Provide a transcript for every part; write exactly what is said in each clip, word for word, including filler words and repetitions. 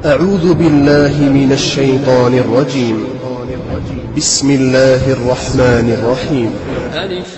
أعوذ بالله من الشيطان الرجيم. بسم الله الرحمن الرحيم. ألف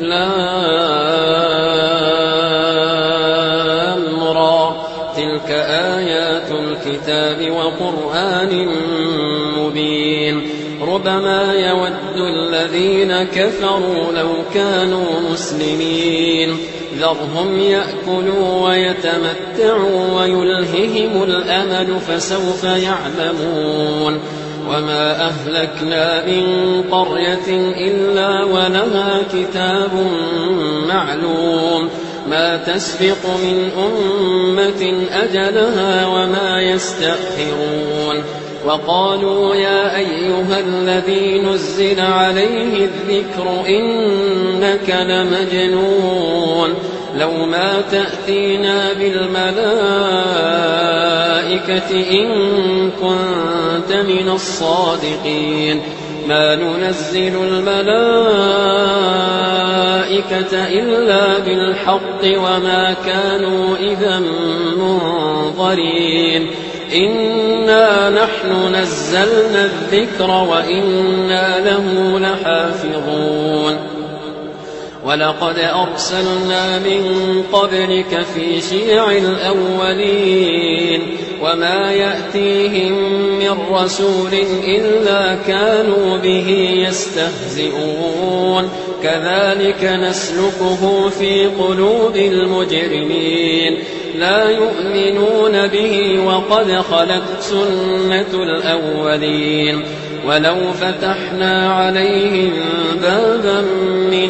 لام را، تلك آيات الكتاب وقرآن مبين. ربما يود الذين كفروا لو كانوا مسلمين، ذرهم يأكلوا ويتمتعوا ويلههم الأمل فسوف يعلمون. وما أهلكنا من قرية إلا ولها كتاب معلوم، ما تسبق من أمة أجلها وما يستأخرون. وقالوا يا أيها الذي نزل عليه الذكر إنك لمجنون، لو ما تأتينا بالملائكة إن كنت من الصادقين. ما ننزل الملائكة إلا بالحق وما كانوا إذا منظرين. إنا نحن نزلنا الذكر وإنا له لحافظون. ولقد أرسلنا من قبلك في شيع الأولين، وما يأتيهم من رسول إلا كانوا به يستهزئون. كذلك نسلكه في قلوب المجرمين، لا يؤمنون به وقد خلت سنة الأولين. ولو فتحنا عليهم بابا من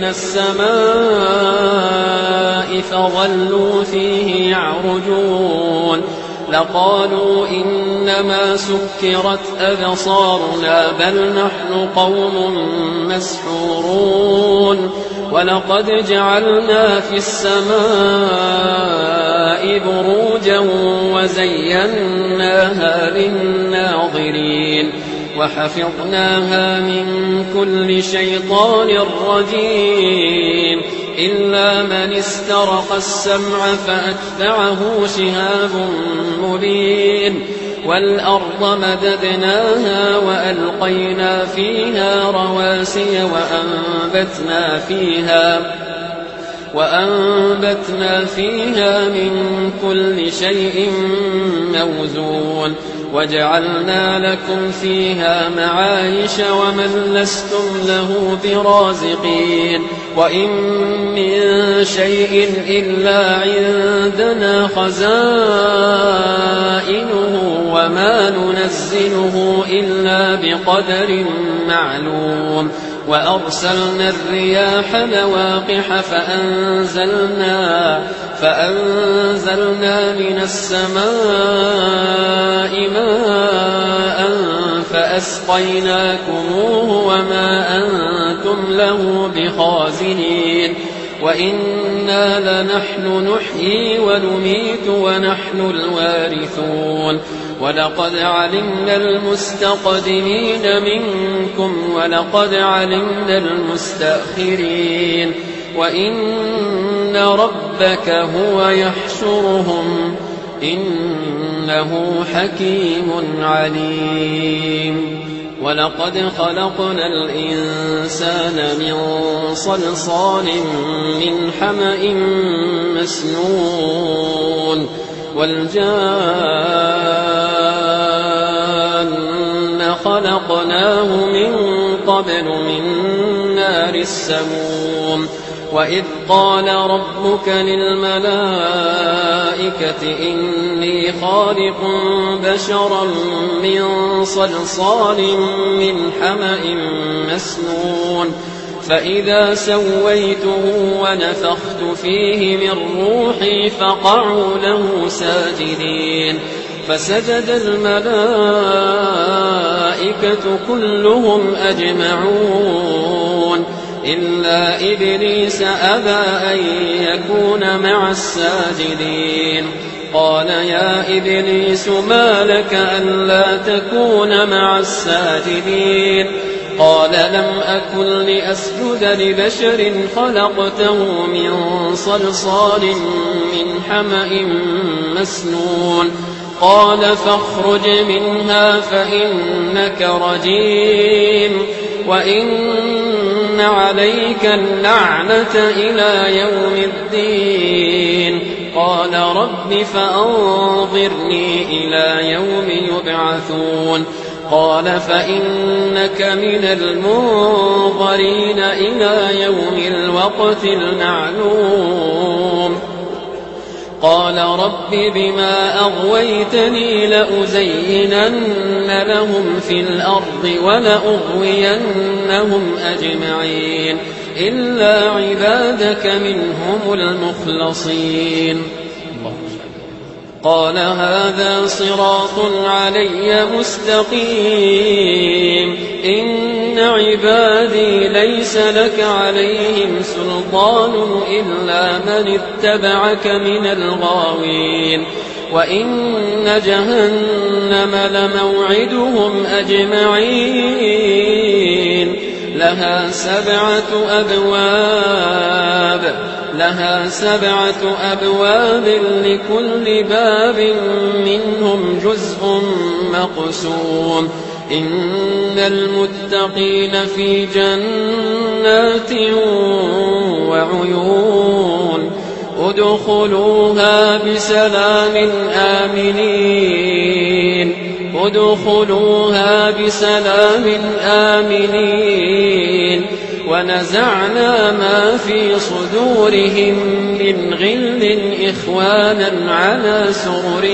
السماء فظلوا فيه يعرجون لقالوا إنما سكرت أبصارنا بل نحن قوم مسحورون. ولقد جعلنا في السماء بروجا وزيناها للناظرين وحفظناها من كل شيطان رجيم إلا من استرق السمع فأتبعه شهاب مبين. والأرض مددناها وألقينا فيها رواسي وأنبتنا فيها وأنبتنا فيها من كل شيء موزون. وجعلنا لكم فيها معايش ومن لستم له برازقين. وإن من شيء إلا عندنا خزائنه وما ننزله إلا بقدر معلوم. وأرسلنا الرياح لواقح فأنزلنا, فأنزلنا من السماء ماء فأسقيناكموه وما أنتم له بخازنين. وإنا لنحن نحيي ونميت ونحن الوارثون. ولقد علمنا المستقدمين منكم ولقد علمنا المستأخرين. وإن ربك هو يحشرهم إنه حكيم عليم. ولقد خلقنا الإنسان من صلصال من حمأ مسنون. والجان خلقناه من قبل من نار السموم. وإذ قال ربك للملائكة إني خالق بشرا من صلصال من حمأ مسنون فإذا سويته ونفخت فيه من روحي فقعوا له ساجدين. فسجد الملائكة كلهم أجمعون إلا إبليس أبى أن يكون مع الساجدين. قال يا إبليس ما لك ألا تكون مع الساجدين؟ قال لم أكن لأسجد لبشر خلقته من صلصال من حمأ مسنون قال فاخرج منها فإنك رجيم وإن عليك اللعنة إلى يوم الدين. قال رب فأنظرني إلى يوم يبعثون. قال فإنك من المنظرين إلى يوم الوقت المعلوم. قال رب بما أغويتني لأزينن لهم في الأرض ولأغوينهم أجمعين إلا عبادك منهم المخلصين. قال هذا صراط علي مستقيم إن عبادي ليس لك عليهم سلطان إلا من اتبعك من الغاوين وإن جهنم لموعدهم أجمعين لها سبعة أبواب لها سبعة أبواب لكل باب منهم جزء مقسوم إن المتقين في جنات وعيون ادخلوها بسلام آمنين ادخلوها بسلام آمنين ونزعنا ما في صدورهم من غل إخوانا على سرر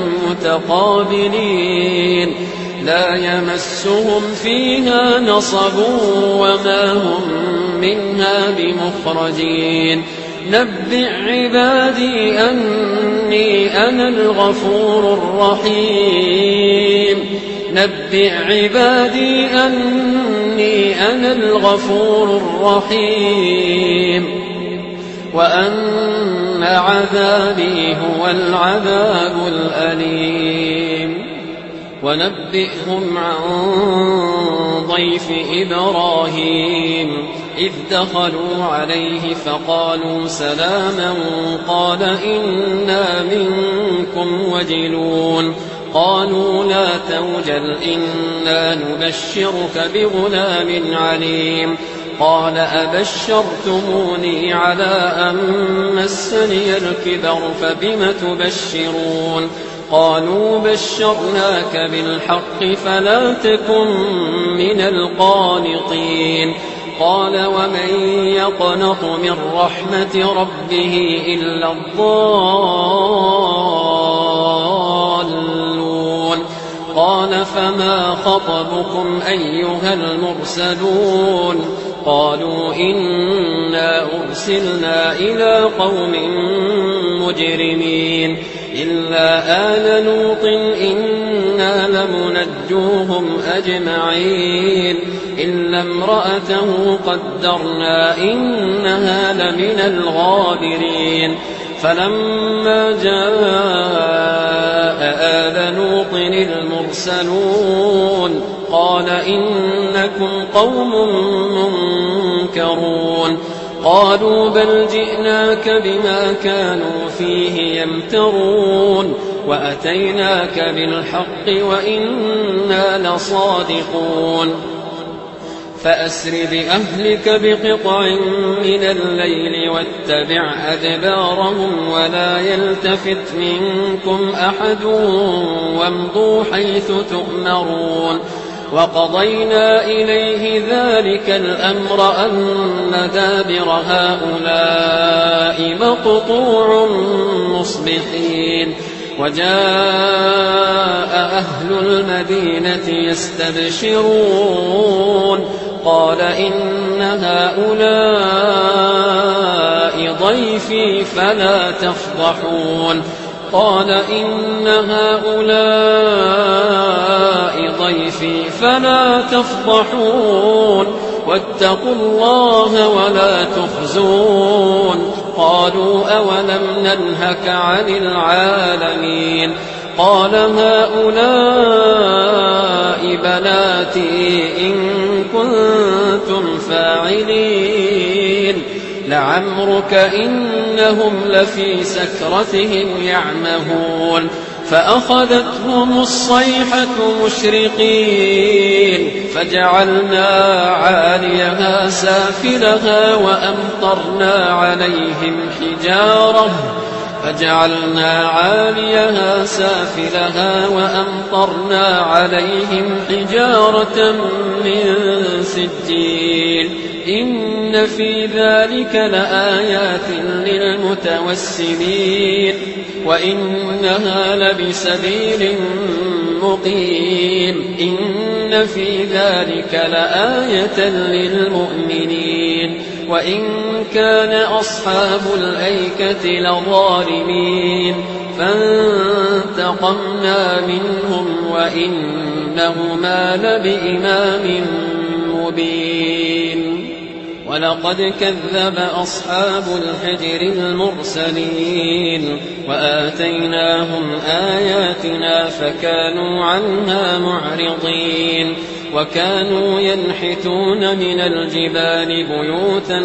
متقابلين لا يمسهم فيها نصب وما هم منها بمخرجين. نبئ عبادي أني أنا الغفور الرحيم نبئ عبادي أني أنا الغفور الرحيم وأن عذابي هو العذاب الأليم. ونبئهم عن ضيف إبراهيم إذ دخلوا عليه فقالوا سلاما قال إنا منكم وجلون قالوا لا توجل إنا نبشرك بغلام عليم قال أبشرتموني على أن مسني الكبر فبم تبشرون قالوا بشرناك بالحق فلا تكن من القانطين قال ومن يقنط من رحمة ربه إلا الضالون قال فما خطبكم أيها المرسلون قالوا إنا أرسلنا إلى قوم مجرمين إلا آل لوط إنا لمنجوهم أجمعين إلا امرأته قدرنا إنها لمن الغابرين فلما جاء آل لوط المرسلون قال إنكم قوم منكرون قالوا بل جئناك بما كانوا فيه يمترون وأتيناك بالحق وإنا لصادقون فأسر بأهلك بقطع من الليل واتبع أدبارهم ولا يلتفت منكم أحد وامضوا حيث تؤمرون وقضينا إليه ذلك الأمر أن دابر هؤلاء مقطوع مصبحين وجاء أهل المدينة يستبشرون قال إن هؤلاء ضيفي فلا تفضحون قال إن هؤلاء ضيفي فلا تفضحون واتقوا الله ولا تخزون قالوا أولم ننهك عن العالمين قال هؤلاء بناتي إن كنتم فاعلين لعمرك إنهم لفي سكرتهم يعمهون فأخذتهم الصيحة مشرقين فجعلنا عاليها سافلها وأمطرنا عليهم حجارة فجعلنا عاليها سافلها وأمطرنا عليهم حجارة من سجيل إن في ذلك لآيات للمتوسمين وإنها لبسبيل مقيم إن في ذلك لآية للمؤمنين وإن كان أصحاب الأيكة لظالمين فانتقمنا منهم وإنهما لبإمام مبين ولقد كذب أصحاب الحجر المرسلين وآتيناهم آياتنا فكانوا عنها معرضين وكانوا ينحتون من الجبال بيوتا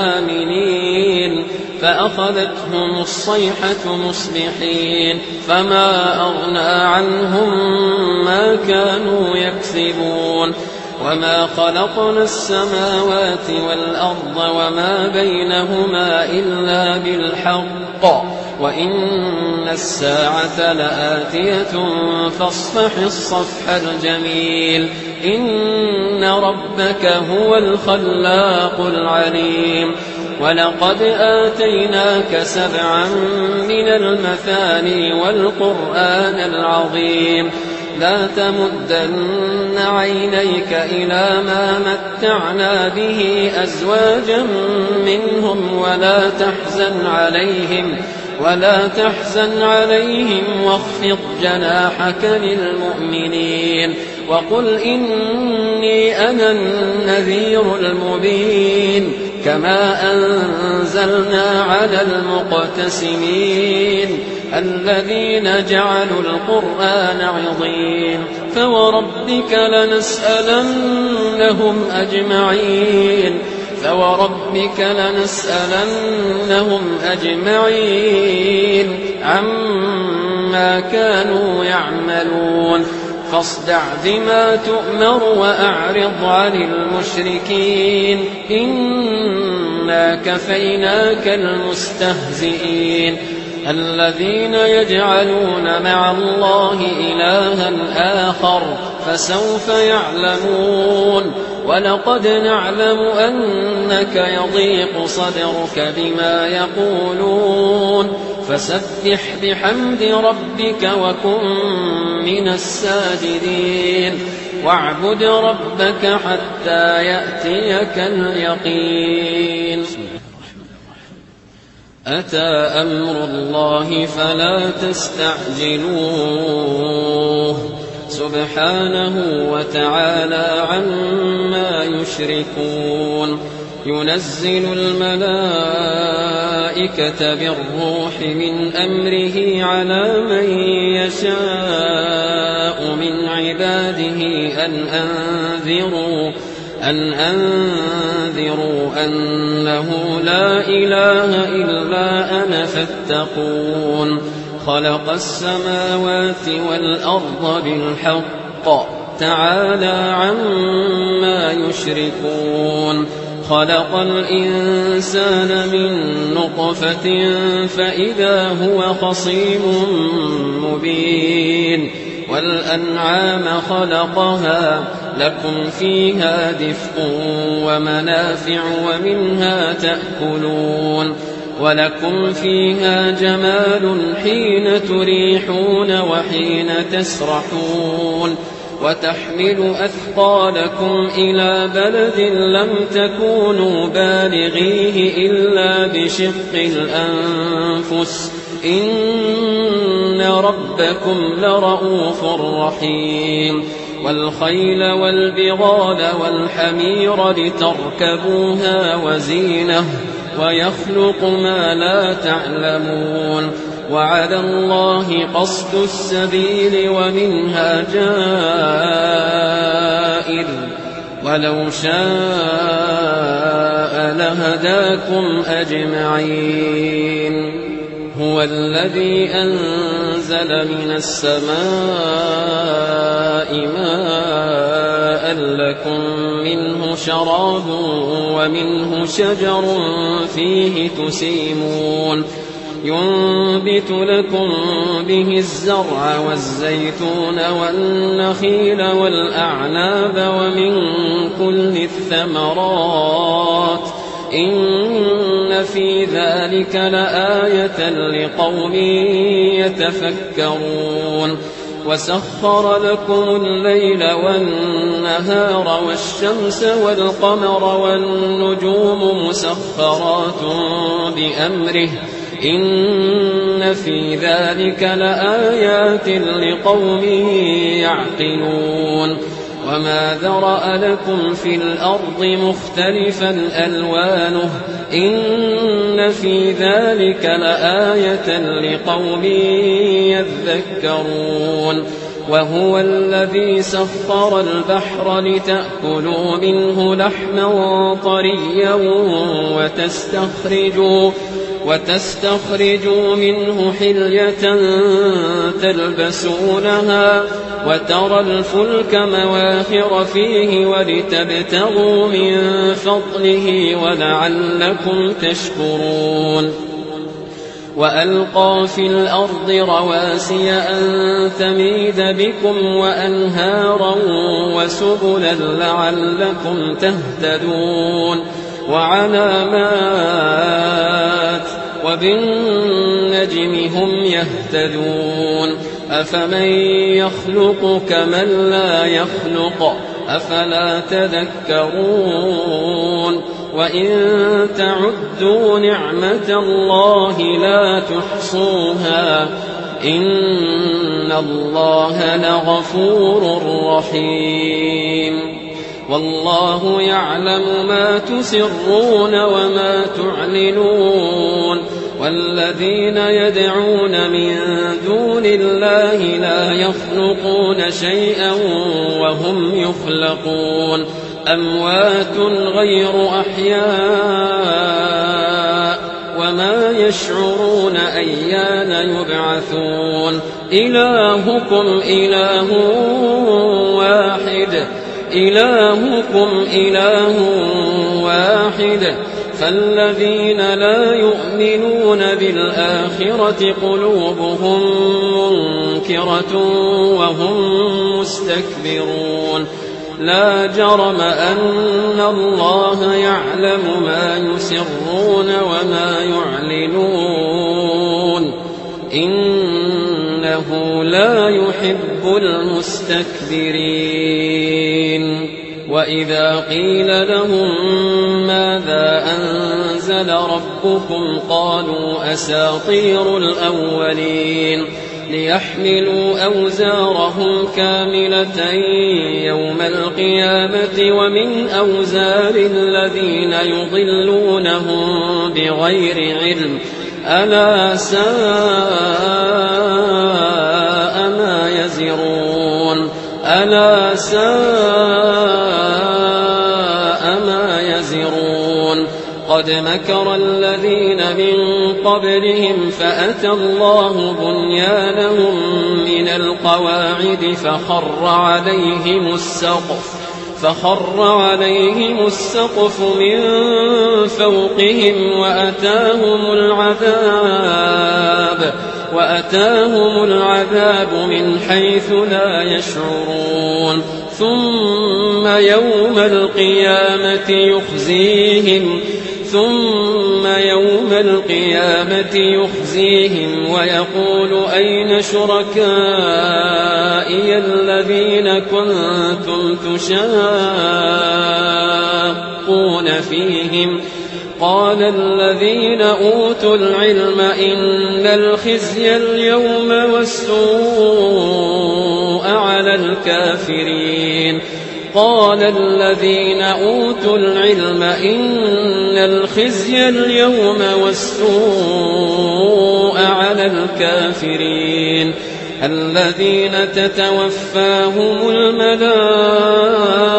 آمنين فأخذتهم الصيحة مصبحين فما أغنى عنهم ما كانوا يكسبون وما خلقنا السماوات والأرض وما بينهما إلا بالحق وإن الساعة لآتية فاصفح الصفح الجميل إن ربك هو الخلاق العليم ولقد آتيناك سبعا من المثاني والقرآن العظيم لا تمدن عينيك إلى ما متعنا به أزواجا منهم ولا تحزن عليهم ولا تحزن عليهم واخفض جناحك للمؤمنين وقل إني أنا النذير المبين كما أنزلنا على المقتسمين الذين جعلوا القرآن عظيم فوربك لنسألنهم أجمعين فوربك لنسألنهم أجمعين عما كانوا يعملون فاصدع بما تؤمر وأعرض عن المشركين إنا كفيناك المستهزئين الذين يجعلون مع الله إلها آخر فسوف يعلمون ولقد نعلم أنك يضيق صدرك بما يقولون فسبح بحمد ربك وكن من الساجدين واعبد ربك حتى يأتيك اليقين أتى أمر الله فلا تستعجلوه سبحانه وتعالى عما يشركون ينزل الملائكة بالروح من أمره على من يشاء من عباده أن أنذروا أن أنذروا أنه لا إله إلا أنا فاتقون خلق السماوات والأرض بالحق تعالى عما يشركون خلق الإنسان من نطفة فإذا هو خصيم مبين والأنعام خلقها لكم فيها دفء ومنافع ومنها تأكلون ولكم فيها جمال حين تريحون وحين تسرحون وتحمل أثقالكم إلى بلد لم تكونوا بالغيه إلا بشق الأنفس إن ربكم لرؤوف رحيم والخيل والبغال والحمير لتركبوها وزينة ويخلق ما لا تعلمون وعلى الله قصد السبيل ومنها جائر ولو شاء لهداكم أجمعين هو الذي أنزل من السماء ماء لكم منه شراب ومنه شجر فيه تسيمون ينبت لكم به الزرع والزيتون والنخيل والأعناب ومن كل الثمرات إن في ذلك لآية لقوم يتفكرون وسخر لكم الليل والنهار والشمس والقمر والنجوم مسخرات بأمره إن في ذلك لآيات لقوم يعقلون وما ذرأ لكم في الأرض مختلفا ألوانه إن في ذلك لآية لقوم يذكرون وهو الذي سخر البحر لتأكلوا منه لحما طريا وتستخرجوا وتستخرجوا منه حلية تلبسونها وترى الفلك مواخر فيه ولتبتغوا من فضله ولعلكم تشكرون وألقى في الأرض رواسي أن تميد بكم وأنهارا وسبلا لعلكم تهتدون وعلامات وبالنجم هم يهتدون أفمن يخلق كمن لا يخلق أفلا تذكرون وإن تعدوا نعمة الله لا تحصوها إن الله لغفور رحيم والله يعلم ما تسرون وما تعلنون والذين يدعون من دون الله لا يخلقون شيئا وهم يخلقون أموات غير أحياء وما يشعرون أيان يبعثون إلهكم إله واحد إلهكم إله واحد فالذين لا يؤمنون بالآخرة قلوبهم منكرة وهم مستكبرون لا جرم أن الله يعلم ما يسرون وما يعلنون إنه لا يحب المستكبرين وإذا قيل لهم ماذا أنزل ربكم قالوا أساطير الأولين ليحملوا أوزارهم كاملة يوم القيامة ومن أوزار الذين يضلونهم بغير علم ألا ساء ما يزرون ألا ساء ما يزرون قد مكر الذين من قبلهم فأتى الله بنيانهم من القواعد فخر عليهم السقف فخر عليهم السقف من فوقهم وأتاهم العذاب وأتاهم العذاب من حيث لا يشعرون ثم يوم القيامة يخزيهم ثم يوم القيامة يخزيهم ويقول أين شركائي الذين كنتم تشاقون فيهم قال الذين أوتوا العلم إن الخزي اليوم والسوء على الكافرين قال الذين أوتوا العلم إن الخزي اليوم والسوء على الكافرين الذين تتوفاهم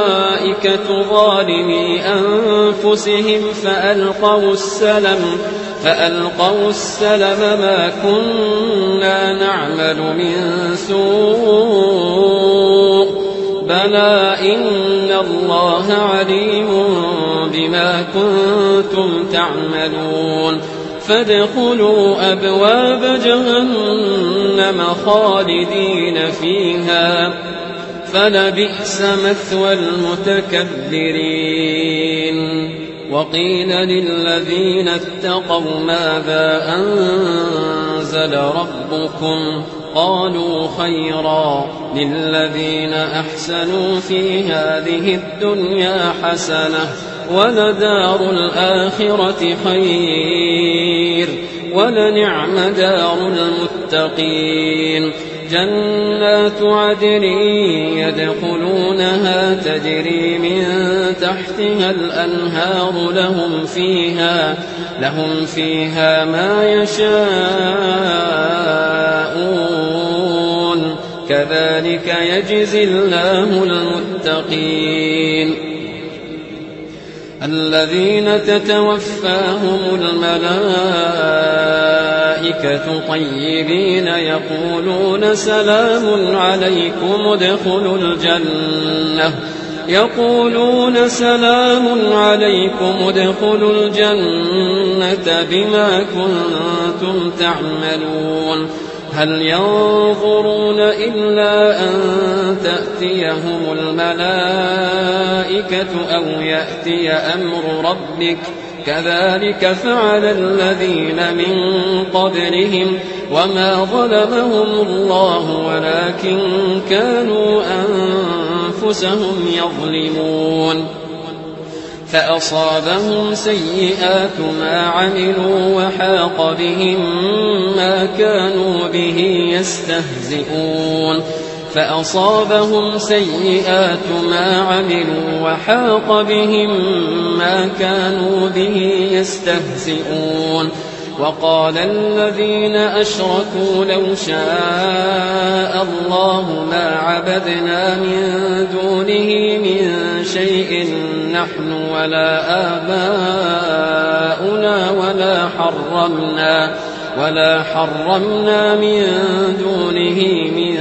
الملائكة ظالمي أنفسهم فألقوا السلم فألقوا السلم ما كنا نعمل من سوء بلى إن الله عليم بما كنتم تعملون فادخلوا أبواب جهنم خالدين فيها فلبئس مثوى المتكبرين وقيل للذين اتقوا ماذا أنزل ربكم قالوا خيرا للذين أحسنوا في هذه الدنيا حسنة ولدار الآخرة خير ولنعم دار المتقين جنات عدن يدخلونها تجري من تحتها الأنهار لهم فيها لهم فيها ما يشاءون كذلك يجزي الله المتقين الذين تتوفاهم الملائكة طيبين يقولون سلام عليكم ادخلوا الجنة يقولون سلام عليكم ادخلوا الجنة بما كنتم تعملون هل ينظرون إلا أن تأتيهم الملائكة أو يأتي أمر ربك كذلك فعل الذين من قبلهم وما ظلمهم الله ولكن كانوا أنفسهم يظلمون فأصابهم سيئات ما عملوا وحاق بهم ما كانوا به يستهزئون فأصابهم سيئات ما عملوا وحاق بهم ما كانوا به يستهزئون وقال الذين أشركوا لو شاء الله ما عبدنا من دونه من شيء نحن ولا آباؤنا ولا حرمنا ولا حرمنا من دونه من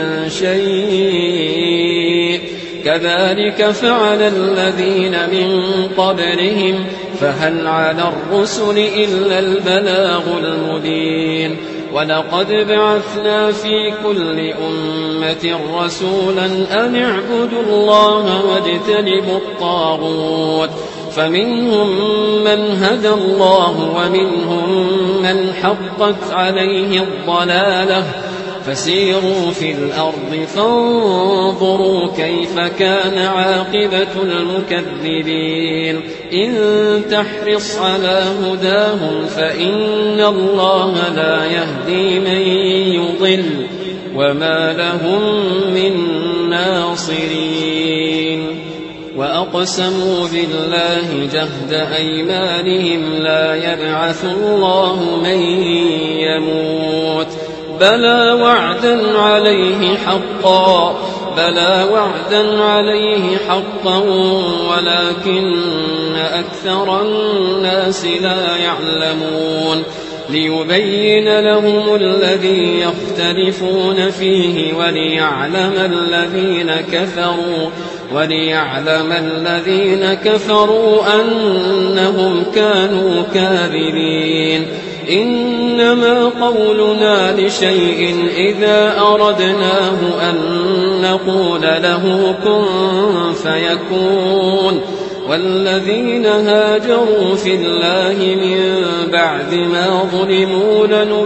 شيء كذلك فعل الذين من قبلهم فهل على الرسل إلا البلاغ المبين ولقد بعثنا في كل أمة رسولا أن اعبدوا الله واجتنبوا الطاغوت فمنهم من هدى الله ومنهم من حقت عليه الضلالة فسيروا في الأرض فانظروا كيف كان عاقبة المكذبين إن تحرص على هداهم فإن الله لا يهدي من يضل وما لهم من ناصرين وأقسموا بالله جهد أيمانهم لا يبعث الله من يموت بلى وعدا عليه حقا بلى وعدا عليه حقا ولكن أكثر الناس لا يعلمون ليبين لهم الذي يختلفون فيه وليعلم الذين كفروا وليعلم الذين كفروا أنهم كانوا كاذبين إنما قولنا لشيء إذا أردناه أن نقول له كن فيكون والذين هاجروا في الله من بعد ما ظلموا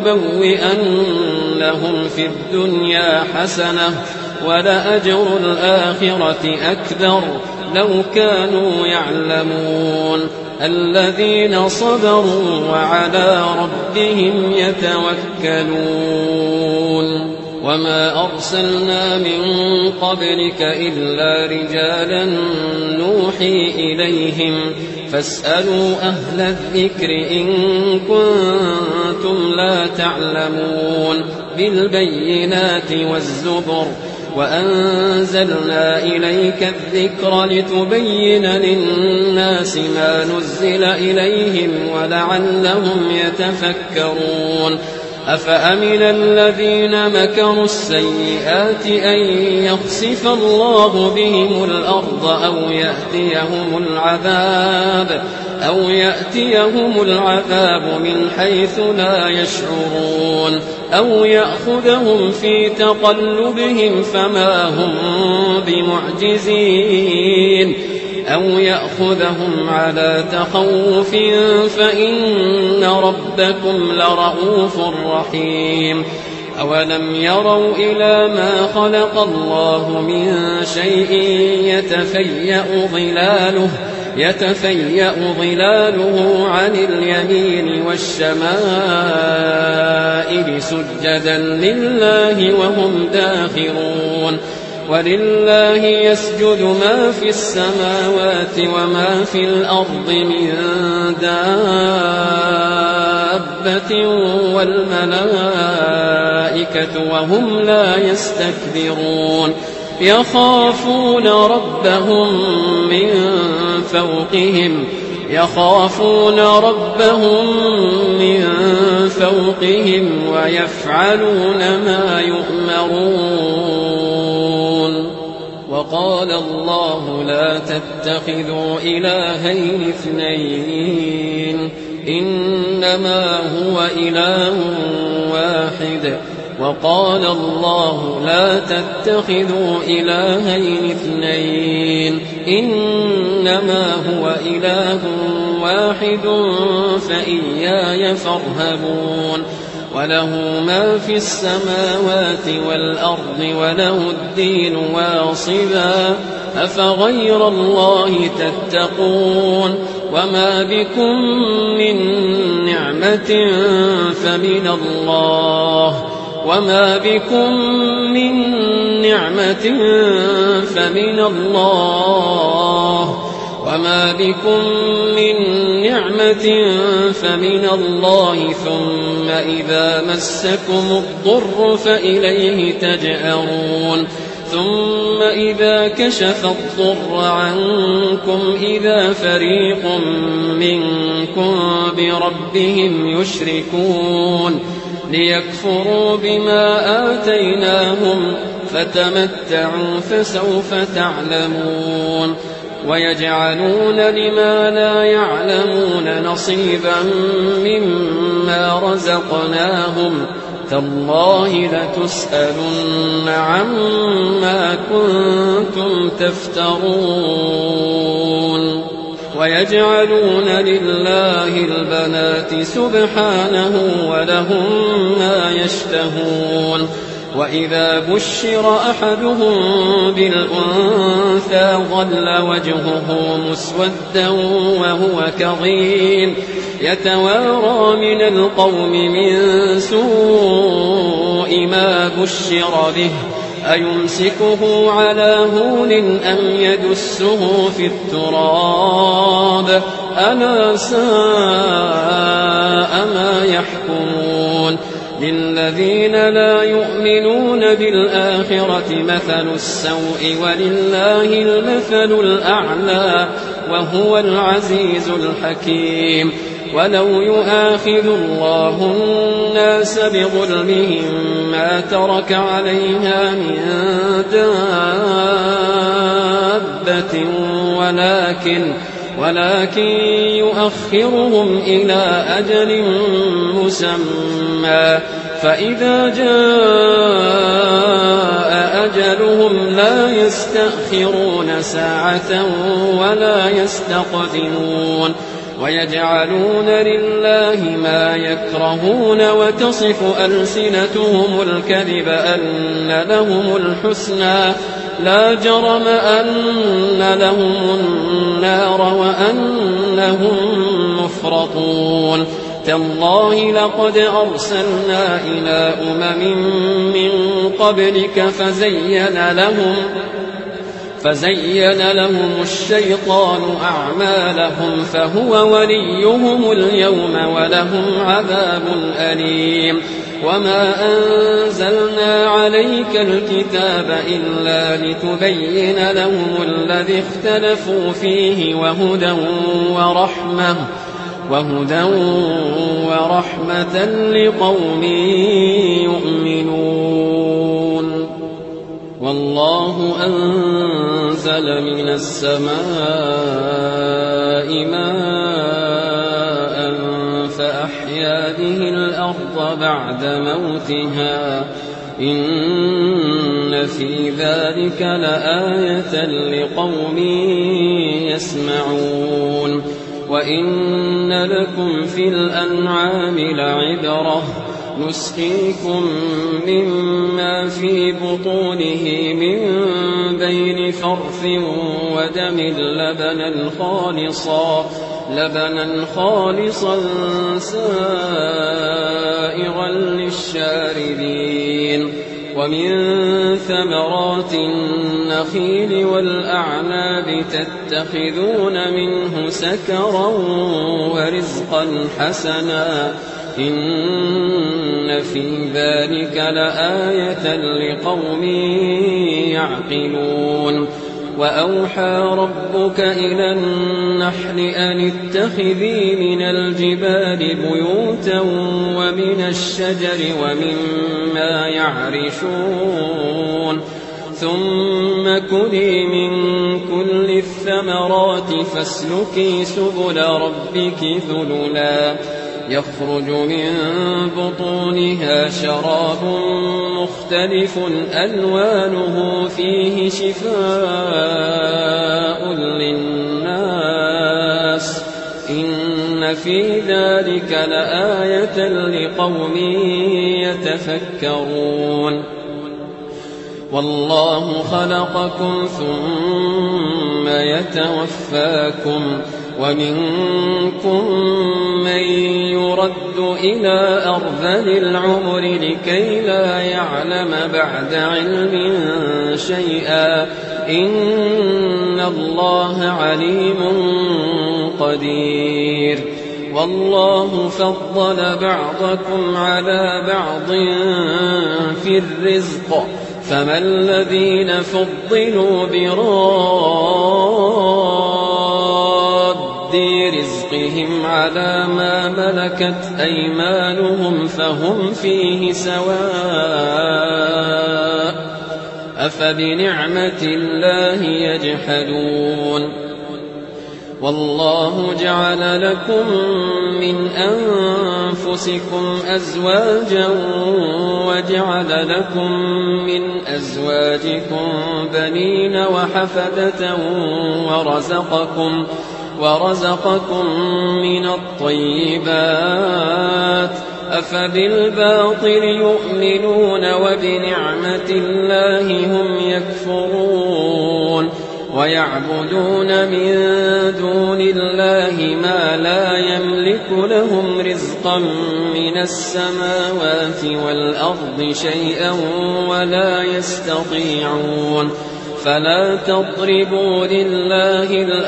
لنبوئنهم في الدنيا حسنة ولأجر الآخرة أكبر لو كانوا يعلمون الذين صبروا وعلى ربهم يتوكلون وما أرسلنا من قبلك إلا رجالا نوحي إليهم فاسألوا أهل الذكر إن كنتم لا تعلمون بالبينات والزبر وأنزلنا إليك الذكر لتبين للناس ما نزل إليهم ولعلهم يتفكرون أفأمن الذين مكروا السيئات أن يخسف الله بهم الأرض أو يأتيهم العذاب أو يأتيهم العذاب من حيث لا يشعرون أو يأخذهم في تقلبهم فما هم بمعجزين أو يأخذهم على تخوف فإن ربكم لرؤوف رحيم أولم يروا إلى ما خلق الله من شيء يتفيأ ظلاله يتفيأ ظلاله عن اليمين والشمائل سجدا لله وهم داخرون ولله يسجد ما في السماوات وما في الأرض من دابة والملائكة وهم لا يستكبرون يخافون ربهم من فوقهم يخافون ربهم من فوقهم ويفعلون ما يؤمرون وقال الله لا تتخذوا إلهين اثنين إنما هو إله واحد وقال الله لا تتخذوا إلهين اثنين إنما هو إله واحد فإياي فارهبون وله ما في السماوات والأرض وله الدين واصبا أفغير الله تتقون وما بكم من نعمة فمن الله وما بكم من نعمة فمن الله وما بكم من نعمة فمن الله ثم إذا مسكم الضر فإليه تجأرون ثم إذا كشف الضر عنكم إذا فريق منكم بربهم يشركون ليكفروا بما آتيناهم فتمتعوا فسوف تعلمون ويجعلون لما لا يعلمون نصيبا مما رزقناهم تالله لتسألن عما كنتم تفترون ويجعلون لله البنات سبحانه ولهم ما يشتهون وإذا بشر أحدهم بالأنثى ظل وجهه مسودا وهو كظيم يتوارى من القوم من سوء ما بشر به أيمسكه على هون أم يدسه في التراب ألا ساء ما يحكمون للذين لا يؤمنون بالآخرة مثل السوء ولله المثل الأعلى وهو العزيز الحكيم ولو يؤاخذ الله الناس بظلمهم ما ترك عليها من دابة ولكن ولكن يؤخرهم إلى أجل مسمى فإذا جاء أجلهم لا يستأخرون ساعة ولا يستقدمون ويجعلون لله ما يكرهون وتصف ألسنتهم الكذب أن لهم الحسنى لا جرم أن لهم النار وأنهم مفرطون تالله لقد أرسلنا إلى أمم من قبلك فزين لهم فزين لهم الشيطان أعمالهم فهو وليهم اليوم ولهم عذاب أليم وما أنزلنا عليك الكتاب إلا لتبين لهم الذي اختلفوا فيه وهدى ورحمة وهدى ورحمة لقوم يؤمنون. والله أنزل من السماء ماء فأحيا به الأرض بعد موتها إن في ذلك لآية لقوم يسمعون. وإن لكم في الأنعام لعبرة نسقيكم مما في بطونه من بين فرث ودم لبنا خالصا لبنا خالصا سائغا للشاربين. ومن ثمرات النخيل والأعناب تتخذون منه سكرا ورزقا حسنا إن في ذلك لآية لقوم يعقلون. وأوحى ربك إلى النحل أن اتخذي من الجبال بيوتا ومن الشجر ومما يعرشون ثم كلي من كل الثمرات فاسلكي سبل ربك ذللا يخرج من بطونها شراب مختلف ألوانه فيه شفاء للناس إن في ذلك لآية لقوم يتفكرون. والله خلقكم ثم يتوفاكم ومنكم من يرد إلى أرذل العمر لكي لا يعلم بعد علم شيئا إن الله عليم قدير. والله فضل بعضكم على بعض في الرزق فما الذين فضلوا براد رزقهم على ما ملكت أيمانهم فهم فيه سواء أفبنعمة الله يجحدون. والله جعل لكم من أنفسكم أزواجا وجعل لكم من أزواجكم بنين وحفدة ورزقكم ورزقكم من الطيبات أفبالباطل يؤمنون وبنعمة الله هم يكفرون. ويعبدون من دون الله ما لا يملك لهم رزقا من السماوات والأرض شيئا ولا يستطيعون. فلا تضربوا لله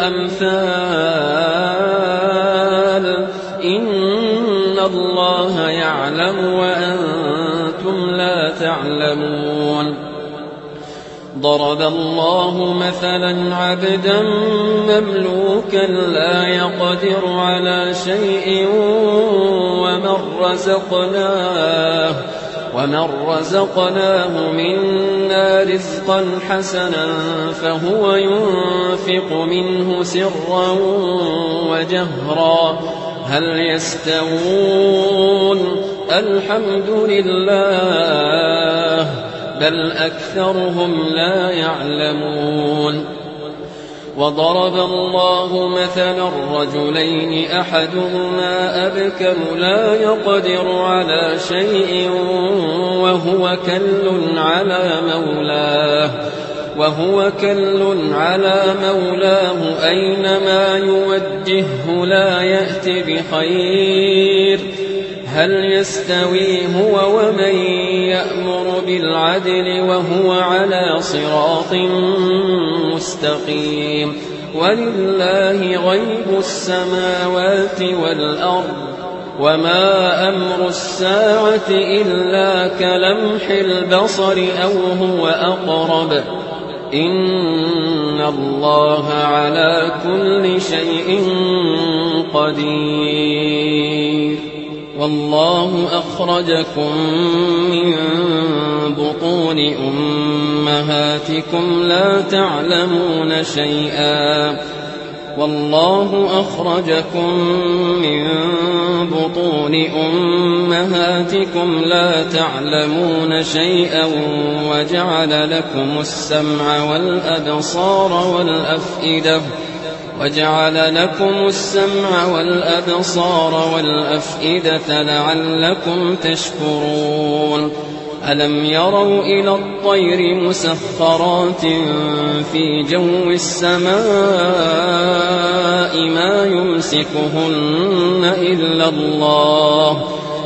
الأمثال إن الله يعلم وأنتم لا تعلمون. ضرب الله مثلا عبدا مملوكا لا يقدر على شيء ومن رزقناه ومن رزقناه منا رزقا حسنا فهو ينفق منه سرا وجهرا هل يستوون الحمد لله بل أكثرهم لا يعلمون. وضرب الله مثلا رجلين أحدهما أبكم لا يقدر على شيء وهو كل على مولاه وهو كل على مولاه أينما يوجهه لا يأت بخير هل يستوي هو ومن يأمر بالعدل وهو على صراط مستقيم. ولله غيب السماوات والأرض وما أمر الساعة إلا كلمح البصر أو هو أقرب إن الله على كل شيء قدير والله أخرجكم من بطون أمهاتكم لا تعلمون شيئا والله أخرجكم من بطون أمهاتكم لا تعلمون شيئا وجعل لكم السمع والأبصار والأفئدة وجعل لكم السمع والأبصار والأفئدة لعلكم تشكرون ألم يروا إلى الطير مسخرات في جو السماء ما يمسكهن إلا الله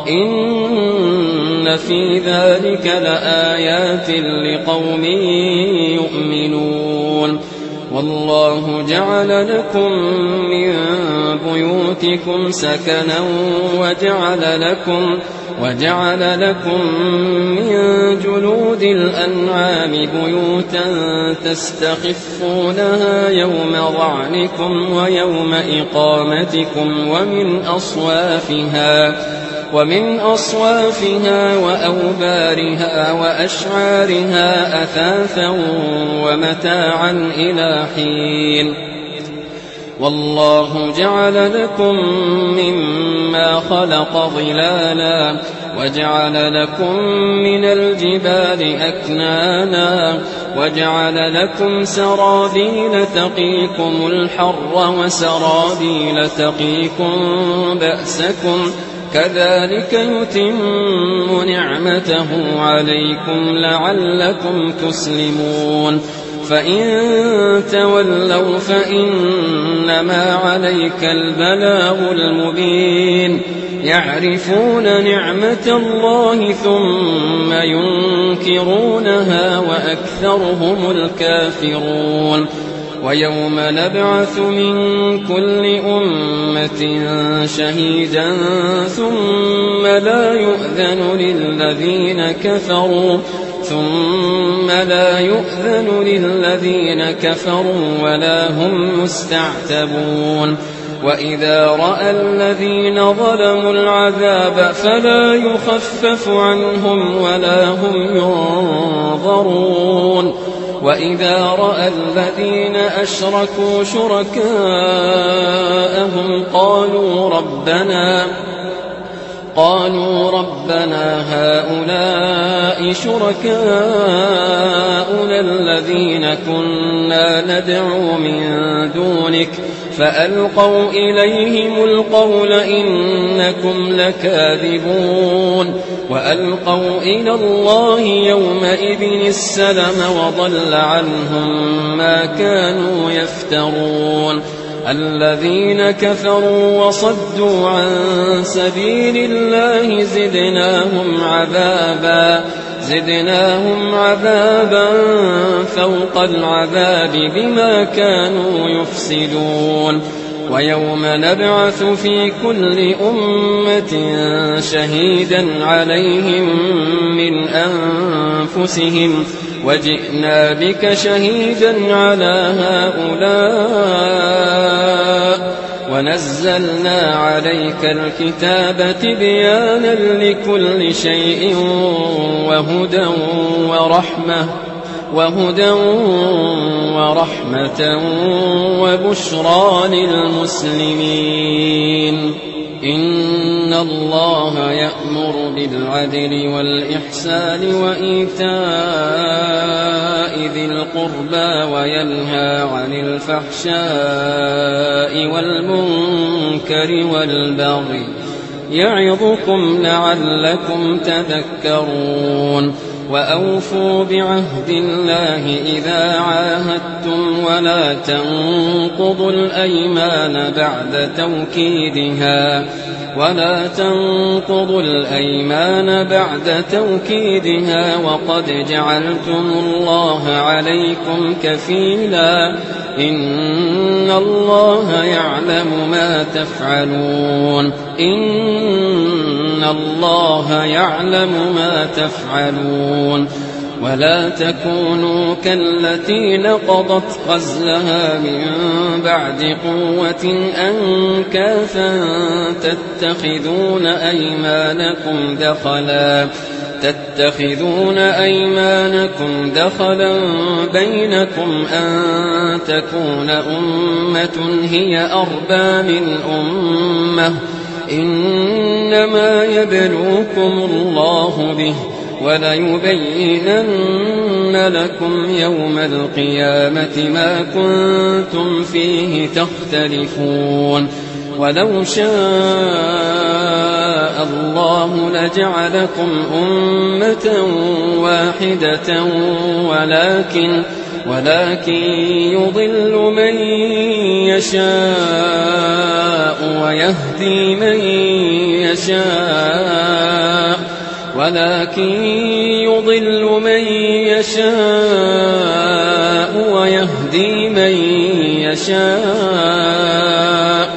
إن في ذلك لآيات لقوم يؤمنون والله جعل لكم من بيوتكم سكنا وجعل لكم وجعل لكم من جلود الأنعام بيوتا تستخفونها يوم ظعنكم ويوم إقامتكم ومن أصوافها ومن أصوافها وأوبارها وأشعارها أثاثا ومتاعا إلى حين والله جعل لكم مما خلق ظلالا وجعل لكم من الجبال أكنانا وجعل لكم سرابيل تقيكم الحر وسرابيل تقيكم بأسكم كذلك يتم نعمته عليكم لعلكم تسلمون فإن تولوا فإنما عليك البلاغ المبين يعرفون نعمة الله ثم ينكرونها وأكثرهم الكافرون ويوم نبعث من كل أمة شهيدا ثم لا يؤذن للذين كفروا ثم لا يؤذن للذين كفروا ولا هم يستعتبون وإذا رأى الذين ظلموا العذاب فلا يخفف عنهم ولا هم ينظرون وإذا رأى الذين أشركوا شركاءهم قالوا ربنا قالوا ربنا هؤلاء شركاؤنا الذين كنا ندعو من دونك فألقوا إليهم القول إنكم لكاذبون وألقوا إلى الله يومئذ السلم وضل عنهم ما كانوا يفترون الذين كفروا وصدوا عن سبيل الله زدناهم عذابا زدناهم عذابا فوق العذاب بما كانوا يفسدون ويوم نبعث في كل أمة شهيدا عليهم من أنفسهم وجئنا بك شهيدا على هؤلاء ونزلنا عليك الكتاب تبيانا لكل شيء وهدى ورحمة وهدى ورحمة وبشرى للمسلمين إن الله يأمر بالعدل والإحسان وإيتاء ذي القربى وينهى عن الفحشاء والمنكر والبغي يعظكم لعلكم تذكرون وأوفوا بعهد الله إذا عاهدتم ولا تنقضوا الأيمان بعد توكيدها ولا تنقضوا الأيمان بعد توكيدها وقد جعلتم الله عليكم كفيلا إن الله يعلم ما تفعلون إن الله يعلم ما تفعلون ولا تكونوا كالتي نقضت غزلها من بعد قوة أنكاثا تتخذون أيمانكم دخلا تتخذون أيمانكم دخلا بينكم أن تكون أمة هي أربى من أمة إنما يبلوكم الله به وليبينن لكم يوم القيامة ما كنتم فيه تختلفون ولو شاء الله لجعلكم أمة واحدة ولكن ولكن يضل من يشاء ويهدي من يشاء ولكن يضل من يشاء ويهدي من يشاء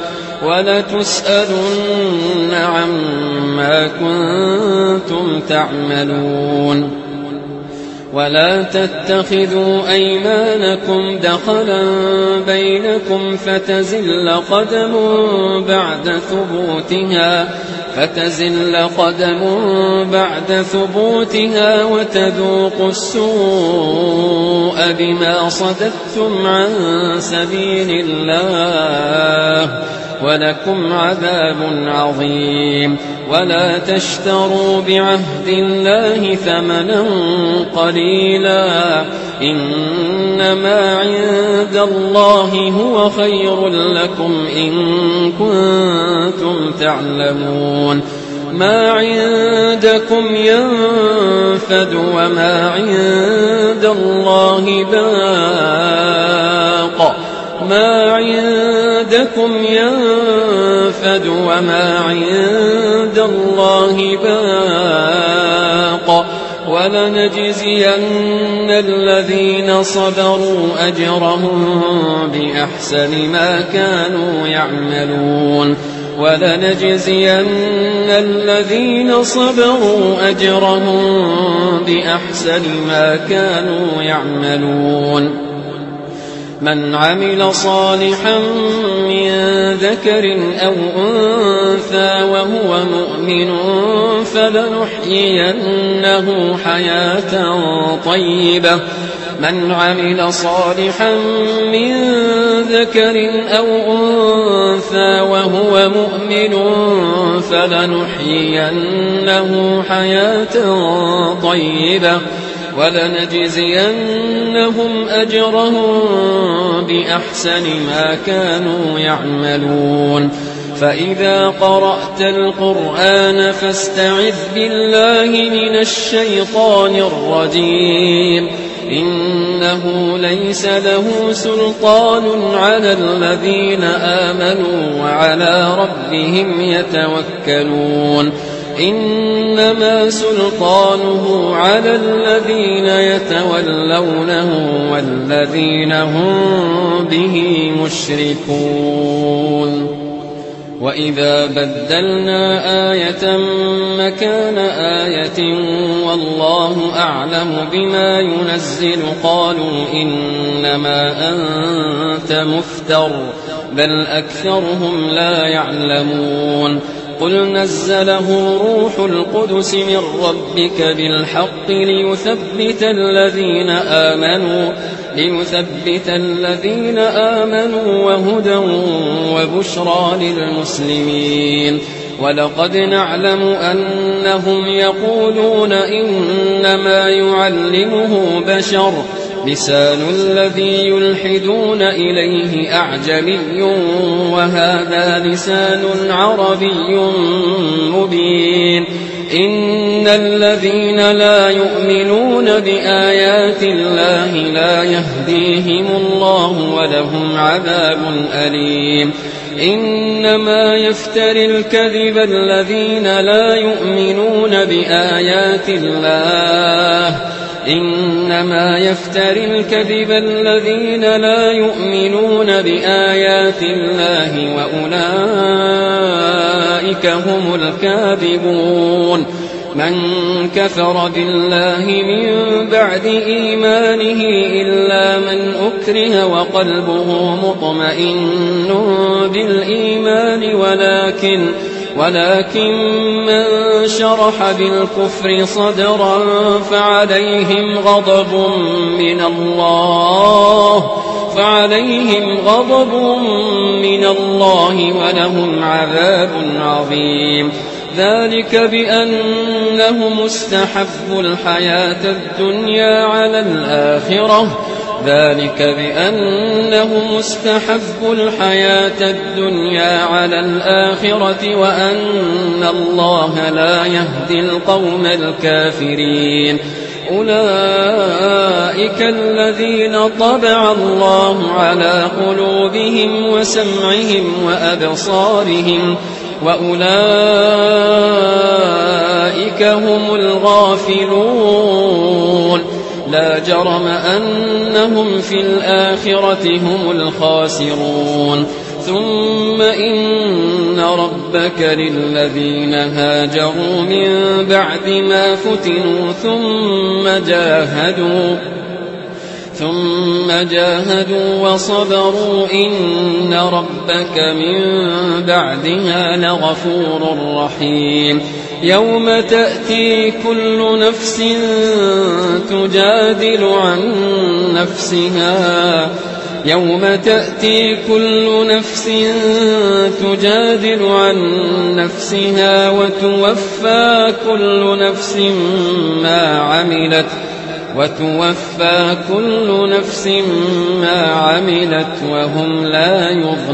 ولتسألن عما كنتم تعملون ولا تتخذوا أيمانكم دخلا بينكم فتزل قدم بعد ثبوتها فتزل قدم بعد ثبوتها وتذوقوا السوء بما صددتم عن سبيل الله ولكم عذاب عظيم ولا تشتروا بعهد الله ثمنا قليلا إنما عند الله هو خير لكم إن كنتم تعلمون ما عندكم ينفد وما عند الله باق ما عندكم ينفد وما عند الله باق ولنجزين الذين صبروا أجرهم بأحسن ما كانوا يعملون ولنجزين الذين صبروا أجرهم بأحسن ما كانوا يعملون من عمل صالحا من ذكر أو أنثى وهو مؤمن فلنحيينه حياة طيبة من عمل صالحا من ذكر أو أنثى وهو مؤمن فلنحيينه حياة طيبة ولنجزينهم أجرهم بأحسن ما كانوا يعملون فإذا قرأت القرآن فاستعذ بالله من الشيطان الرجيم إنه ليس له سلطان على الذين آمنوا وعلى ربهم يتوكلون إنما سلطانه على الذين يتولونه والذين هم به مشركون وإذا بدلنا آية مكان آية والله أعلم بما ينزل قالوا إنما أنت مفتر بل أكثرهم لا يعلمون قل نزله روح القدس من ربك بالحق ليثبت الذين آمنوا ليثبت الذين آمنوا وهدى وبشرى للمسلمين ولقد نعلم أنهم يقولون إنما يعلمه بشر لسان الذي يلحدون إليه أعجمي وهذا لسان عربي مبين إن الذين لا يؤمنون بآيات الله لا يهديهم الله ولهم عذاب أليم إنما يفتري الكذب الذين لا يؤمنون بآيات الله إنما يفتري الكذب الذين لا يؤمنون بآيات الله وأولئك هم الكاذبون. من كفر بالله من بعد إيمانه إلا من أكره وقلبه مطمئن بالإيمان ولكن ولكن من شرح بالكفر صدرا فعليهم غضب من الله فعليهم غضب من الله ولهم عذاب عظيم. ذلك بأنهم استحبوا الحياة الدنيا على الآخرة ذلك بأنهم استحبوا الحياة الدنيا على الآخرة وأن الله لا يهدي القوم الكافرين. أولئك الذين طبع الله على قلوبهم وسمعهم وأبصارهم وأولئك هم الغافلون. لا جرم أنهم في الآخرة هم الخاسرون. ثم إن ربك للذين هاجروا من بعد ما فتنوا ثم جاهدوا ثم جاهدوا وصبروا إن ربك من بعدها لغفور رحيم. يوم تأتي كل نفس تجادل عن نفسها يوم تأتي كل نفس تجادل عن نفسها وتوفى كل نفس ما عملت وتوفى كل نفس ما عملت وهم لا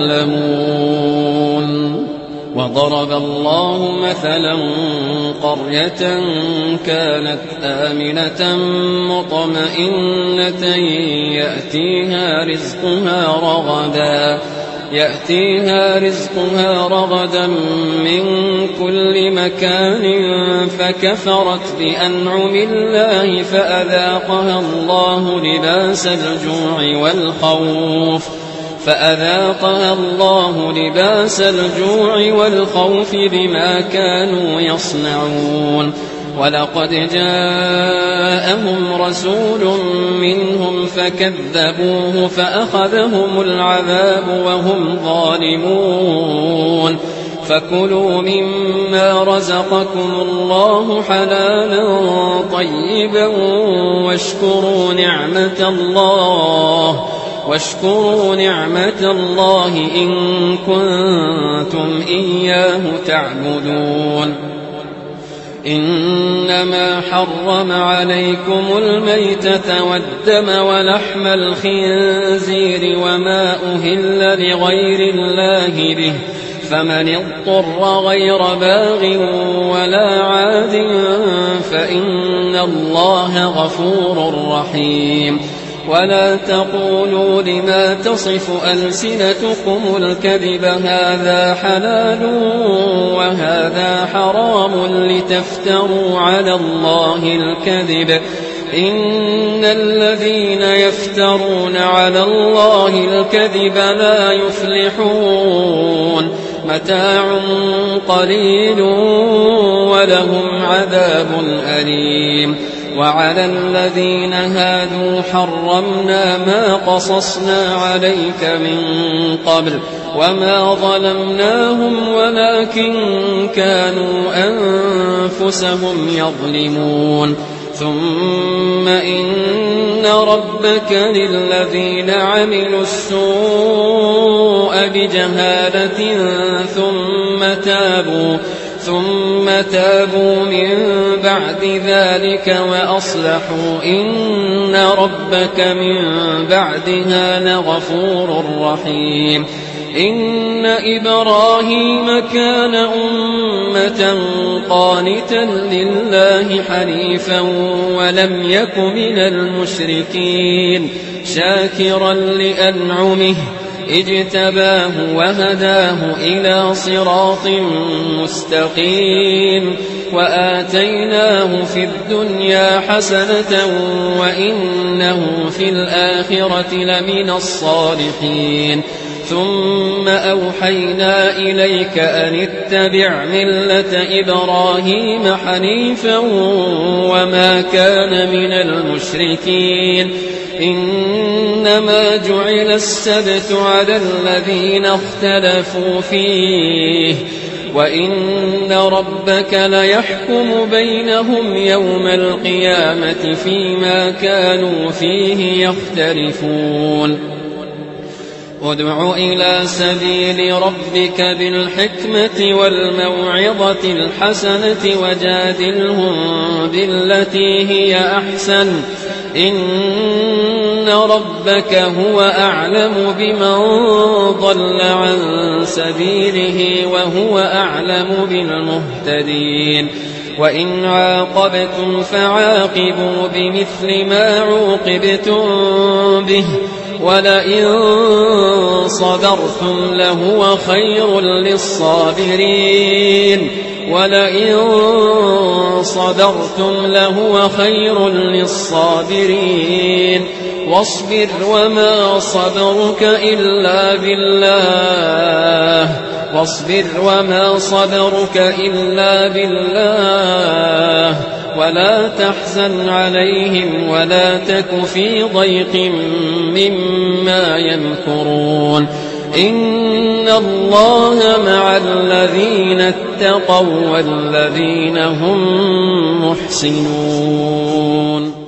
يظلمون. وضرب الله مثلا قرية كانت آمنة مطمئنة يأتيها رزقها رغدا يأتيها رزقها رغدا من كل مكان فكفرت بأنعم الله فأذاقها الله لباس الجوع والخوف فأذاقها الله لباس الجوع والخوف بما كانوا يصنعون. ولقد جاءهم رسول منهم فكذبوه فأخذهم العذاب وهم ظالمون. فكلوا مما رزقكم الله حلالا طيبا واشكروا نعمة الله واشكروا نعمة الله إن كنتم إياه تعبدون. إنما حرم عليكم الميتة والدم ولحم الخنزير وما أهل لغير الله به فمن اضطر غير باغ ولا عاد فإن الله غفور رحيم. ولا تقولوا لما تصف ألسنتكم الكذب هذا حلال وهذا حرام لتفتروا على الله الكذب إن الذين يفترون على الله الكذب لا يفلحون. متاع قليل ولهم عذاب أليم. وعلى الذين هادوا حرمنا ما قصصنا عليك من قبل وما ظلمناهم ولكن كانوا أنفسهم يظلمون. ثم إن ربك للذين عملوا السوء بجهالة ثم تابوا ثم تابوا من بعد ذلك وأصلحوا إن ربك من بعدها لغفور رحيم. إن إبراهيم كان أمة قانتا لله حنيفا ولم يك من المشركين شاكرا لأنعمه اجتباه وهداه إلى صراط مستقيم. وآتيناه في الدنيا حسنة وإنه في الآخرة لمن الصالحين ثم أوحينا إليك أن اتبع ملة إبراهيم حنيفا وما كان من المشركين إنما جعل السبت على الذين اختلفوا فيه وإن ربك ليحكم بينهم يوم القيامة فيما كانوا فيه يختلفون ادع إلى سبيل ربك بالحكمة والموعظة الحسنة وجادلهم بالتي هي أحسن إن ربك هو أعلم بمن ضل عن سبيله وهو أعلم بالمهتدين وإن عاقبتم فعاقبوا بمثل ما عوقبتم به ولئن صبرتم لهو خير للصابرين ولئن صبرتم لهو خير للصابرين واصبر وما صبرك إلا بالله واصبر وما صبرك إلا بالله ولا تحزن عليهم ولا تك في ضيق مما يمكرون إن الله مع الذين اتقوا والذين هم محسنون